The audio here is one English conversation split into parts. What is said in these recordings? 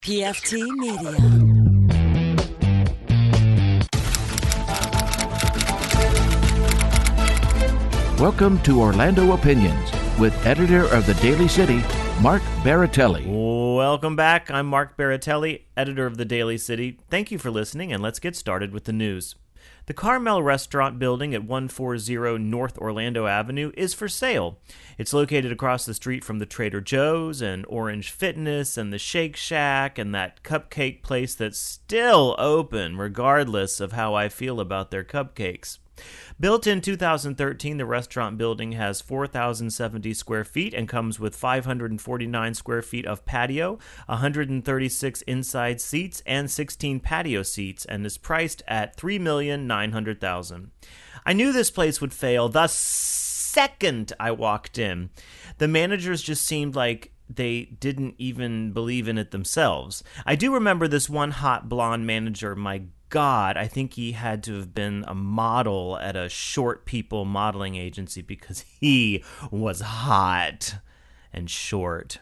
PFT Media. Welcome to Orlando Opinions with editor of the Daily City, Mark Baratelli. Welcome back. I'm Mark Baratelli, editor of the Daily City. Thank you for listening, and let's get started with the news. The Carmel Restaurant building at 140 North Orlando Avenue is for sale. It's located across the street from the Trader Joe's and Orange Fitness and the Shake Shack and that cupcake place that's still open regardless of how I feel about their cupcakes. Built in 2013, the restaurant building has 4,070 square feet and comes with 549 square feet of patio, 136 inside seats, and 16 patio seats, and is priced at $3,900,000. I knew this place would fail the second I walked in. The managers just seemed like they didn't even believe in it themselves. I do remember this one hot blonde manager. My God, I think he had to have been a model at a short people modeling agency because he was hot and short.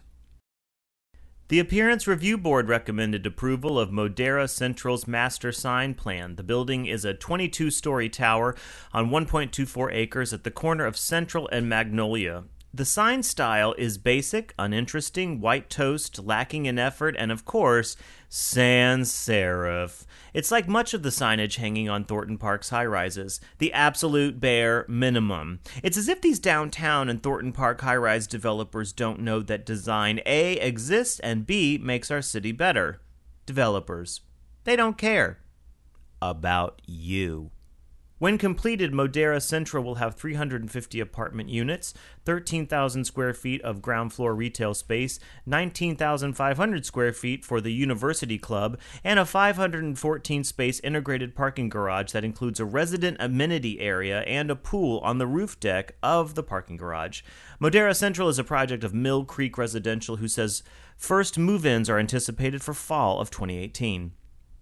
The Appearance Review Board recommended approval of Modera Central's master sign plan. The building is a 22-story tower on 1.24 acres at the corner of Central and Magnolia. The sign style is basic, uninteresting, white toast, lacking in effort, and of course, sans serif. It's like much of the signage hanging on Thornton Park's high-rises, the absolute bare minimum. It's as if these downtown and Thornton Park high-rise developers don't know that design A exists and B makes our city better. Developers. They don't care. About you. When completed, Modera Central will have 350 apartment units, 13,000 square feet of ground floor retail space, 19,500 square feet for the University Club, and a 514-space integrated parking garage that includes a resident amenity area and a pool on the roof deck of the parking garage. Modera Central is a project of Mill Creek Residential, who says first move-ins are anticipated for fall of 2018.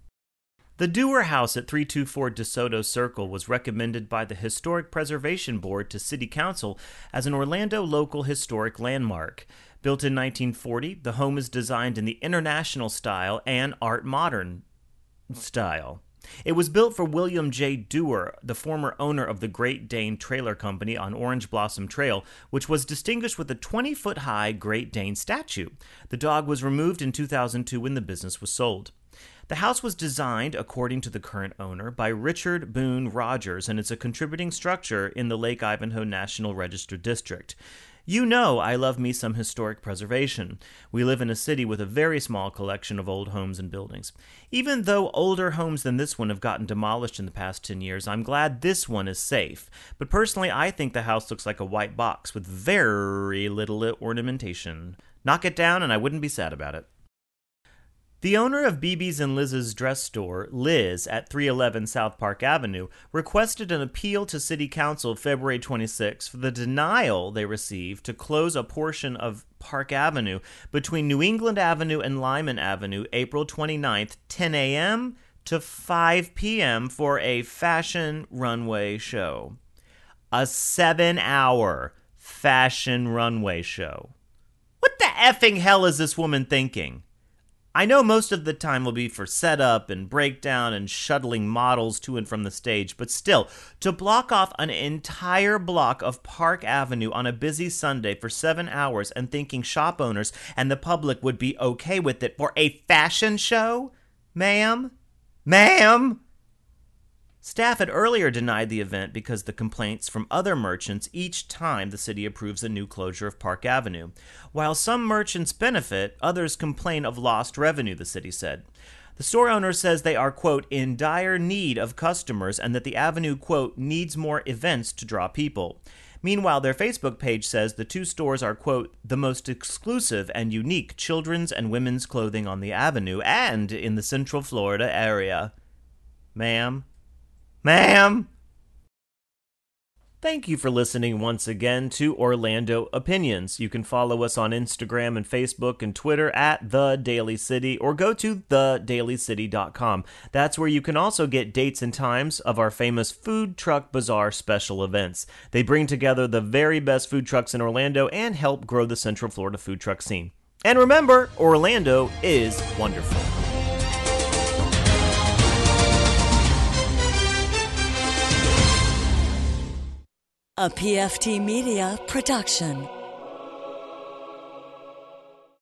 The Dewar House at 324 DeSoto Circle was recommended by the Historic Preservation Board to City Council as an Orlando local historic landmark. Built in 1940, the home is designed in the International style and Art Modern style. It was built for William J. Dewar, the former owner of the Great Dane Trailer Company on Orange Blossom Trail, which was distinguished with a 20-foot-high Great Dane statue. The dog was removed in 2002 when the business was sold. The house was designed, according to the current owner, by Richard Boone Rogers, and it's a contributing structure in the Lake Ivanhoe National Register District. You know I love me some historic preservation. We live in a city with a very small collection of old homes and buildings. Even though older homes than this one have gotten demolished in the past 10 years, I'm glad this one is safe. But personally, I think the house looks like a white box with very little ornamentation. Knock it down and I wouldn't be sad about it. The owner of BB's and Liz's dress store, Liz, at 311 South Park Avenue, requested an appeal to City Council February 26 for the denial they received to close a portion of Park Avenue between New England Avenue and Lyman Avenue April 29th, 10 a.m. to 5 p.m. for a fashion runway show. A 7-hour fashion runway show. What the effing hell is this woman thinking? I know most of the time will be for setup and breakdown and shuttling models to and from the stage, but still, to block off an entire block of Park Avenue on a busy Sunday for 7 hours and thinking shop owners and the public would be okay with it for a fashion show? Ma'am? Staff had earlier denied the event because the complaints from other merchants each time the city approves a new closure of Park Avenue. While some merchants benefit, others complain of lost revenue, the city said. The store owner says they are, quote, in dire need of customers and that the avenue, quote, needs more events to draw people. Meanwhile, their Facebook page says the two stores are, quote, the most exclusive and unique children's and women's clothing on the avenue and in the Central Florida area. Ma'am? Thank you for listening once again to Orlando Opinions. You can follow us on Instagram and Facebook and Twitter at The Daily City, or go to thedailycity.com. That's where you can also get dates and times of our famous Food Truck Bazaar special events. They bring together the very best food trucks in Orlando and help grow the Central Florida food truck scene. And remember, Orlando is wonderful. A PFT Media production.